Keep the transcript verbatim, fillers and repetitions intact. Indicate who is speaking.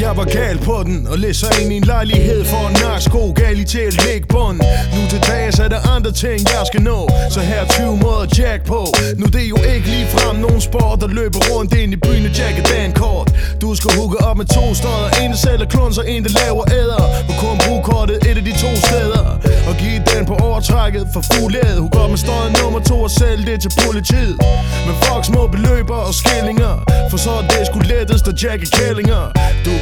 Speaker 1: Jeg var gal på den og læser ind i en lejlighed for en narsko. Gal i til at lægge bunden. Nu til dags er der andre ting jeg skal nå. Så her tyve måder jack på. Nu det er jo ikke lige frem nogen sport der løber rundt ind i byen og jacker dagen kort. Du skal hugge op med to stodder. En der sælger klunser, en der laver æder. Og kun brug kortet et af de to steder. Og giv den på overtrækket for fuldhed. Hug op med støjet nummer to og sælg det til politiet. Men fuck små beløber og skillinger. For så er det sgu lettest at jacke kællinger. Du